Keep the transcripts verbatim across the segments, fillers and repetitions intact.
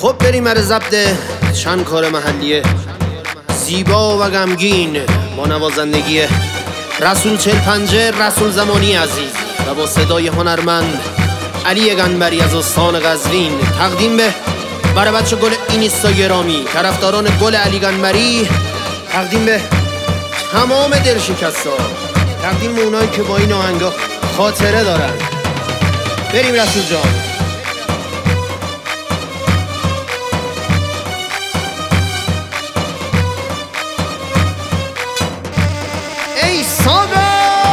خب بریم برای ضبط چند کار محلیه زیبا و غمگین با نوازندگی رسول چهل پنجه رسول زمانی عزیز و با صدای هنرمند علی گنبری از استان قزوین تقدیم به برای بچه گل اینستا گرامی، طرفداران گل علی گنبری، تقدیم به تمام دلشکستا، تقدیم به اونایی که با این آهنگا خاطره دارن. بریم رسول جان. ای ساگا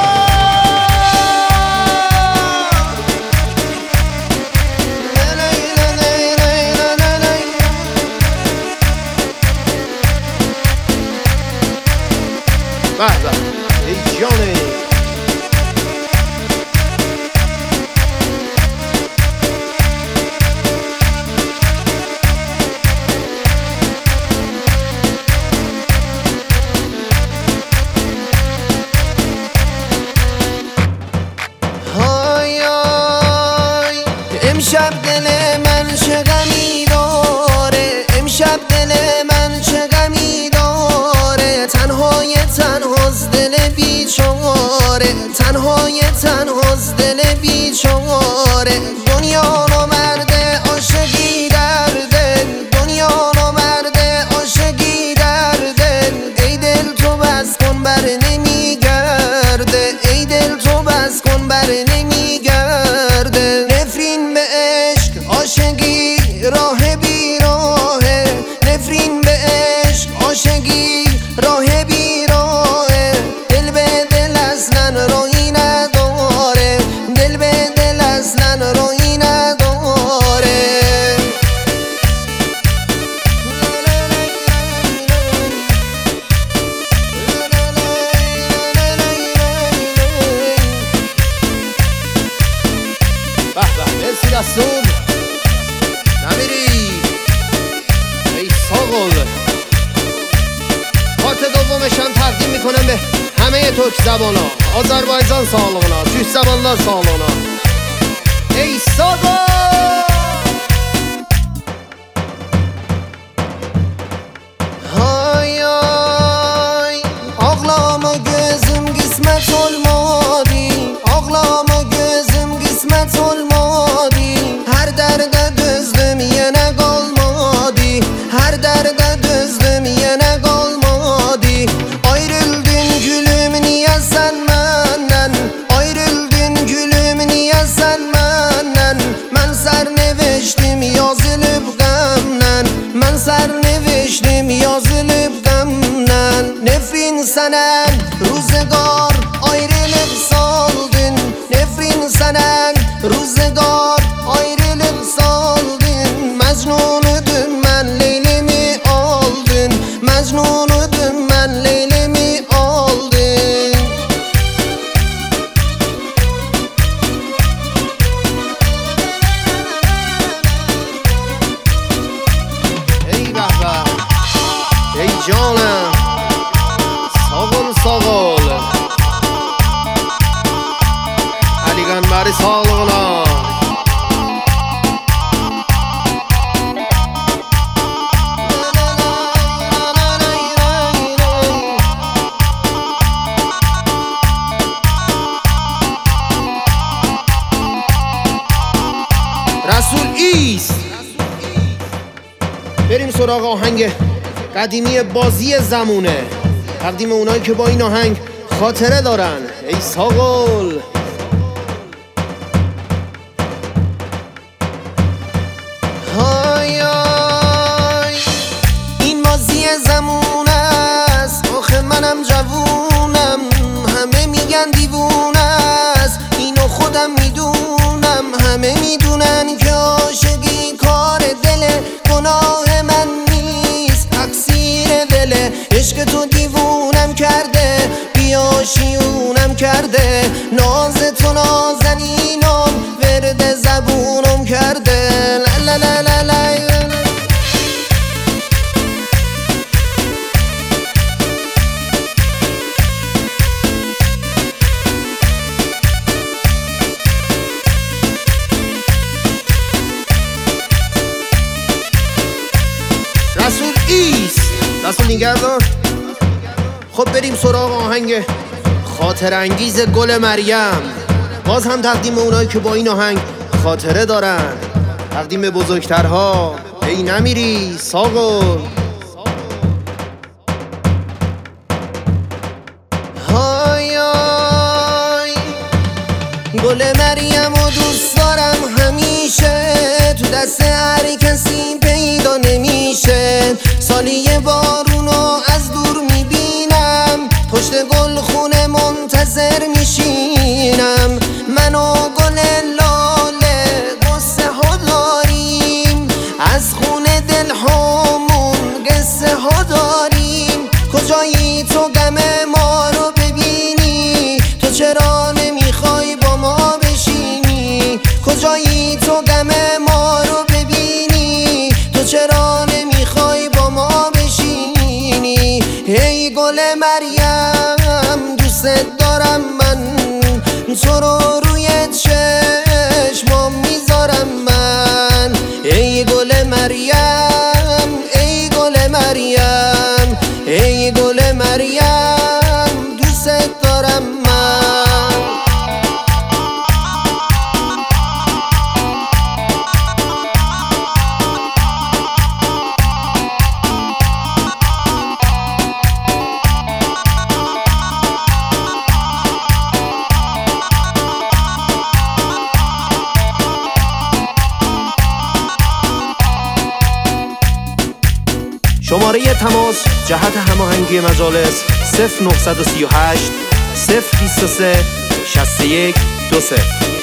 به به ای جانه امشب دل من چه غمی داره، امشب دل من چه غمی داره، تنهای تنهاست دل بیچاره، تنهای تنهاست دل بیچاره. دنیا نامرده عاشقی در دل، دنیا نامرده عاشقی در دل. ای دل تو بس کن بر نمیگرده، ای دل تو بس کن بر نمیگرده. نفرین به عشق عاشقی راه بی راهه، نفرین به عشق عاشقی راه بی راهه. دل به دل اصلا راهی نداره، دل به دل اصلا راهی نداره. به به مرسی رسول نمیری ای ساغل. پارت دومشم تقدیم میکنم به همه ترک زبان ها، آذربایجان سالونا، ترک زبانlar سالونا. ای ساغل های های ağlama gözüm qismət olmadı, ağlama gözüm qismət olmadı. Hər dərdə dözdüm yenə qalmadı, hər dərdə dözdüm yenə qalmadı. Ayrıldın gülüm niyə sən məndən, ayrıldın gülüm niyə sən məndən. Mən sərnevişdim yazılıb qəmdən, mən sərnevişdim yazılıb qəmdən. Nefrin sənən روزگار ayrılıb saldın, nefrin sənən روزگار ayrılıb saldın. Məcnunudum mən Leylimi aldın, Məcnunudum mən Leylimi aldın. ای به به ای جانم ساغل ساغل علی گنبری سالونا. رسول ایست. بریم سراغ آهنگ قدیمی بازی زمونه، تقدیم اونایی که با این آهنگ خاطره دارن. ای ساغل های های این بازی زمونه است، آخه منم جوونم، همه میگن دیوونه است، اینو خودم میدونم. همه میدونن که عاشقی کار دل، گناه من نیست تقصیر دل. عشق تو دیوونم کرده، بیاشیونم کرده، ناز تو نازنینم ورد زبونم کرده. لا لا لا لا نگردار. خب بریم سراغ آهنگ خاطر انگیز گل مریم. باز هم تقدیم اونایی که با این آهنگ خاطره دارن، تقدیم به بزرگترها. ای نمیری ساقل. های های گل مریم و دوست دارم همیشه، تو دست هر کسی پیدا نمیشه. سالی یه بارونو از دور میبینم، پشت گل خونه منتظر میشینم. من و گل لاله قصه ها داریم، از خونه دل هامون قصه ها داریم. کجایی تو غم ما رو ببینی؟ تو چرا نمیخوای با ما بشینی؟ کجایی تو غم ما رو ببینی؟ تو چرا نمیخوای با ما بشینی؟ ای گل مریم دوست دارم من، تو رو روی چشمام میذارم من. ای گل مریم ای گل مریم ای گل مریم دوست دارم من. شماره تماس جهت هماهنگی مجالس صفر نه سه هشت صفر دو سه شصت و یک دو صفر.